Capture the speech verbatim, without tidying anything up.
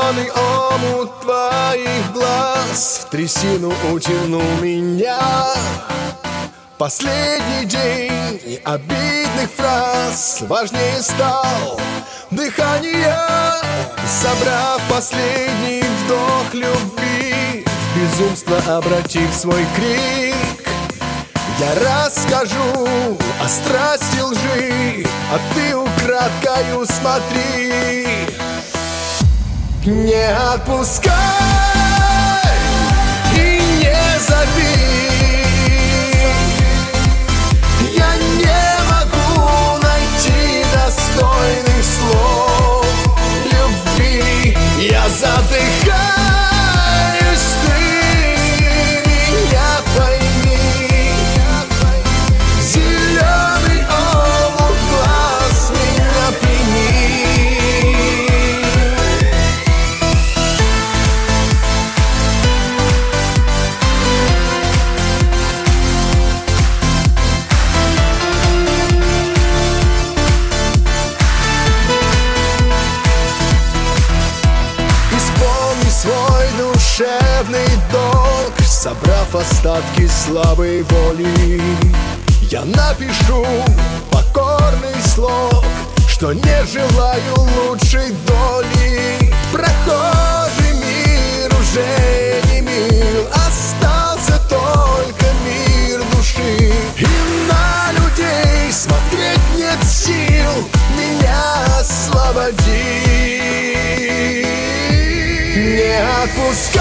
Зеленый омут твоих глаз в трясину утянул меня. Последний день обидных фраз важнее стал дыхание. Собрав последний вдох любви, в безумство обратив свой крик, я расскажу о страсти лжи, а ты украдкою смотри. Не отпускай и не зови. Я не могу найти достойных слов любви. Я задыхаюсь, ты меня пойми. Зеленый омут глаз меня пьяни. Свой душевный долг, собрав остатки слабой воли, я напишу покорный слог, что не желаю лучшей доли. Прохожий мир уже не мил, остался только мир души. И на людей смотреть нет сил, меня освободи. Не отпускай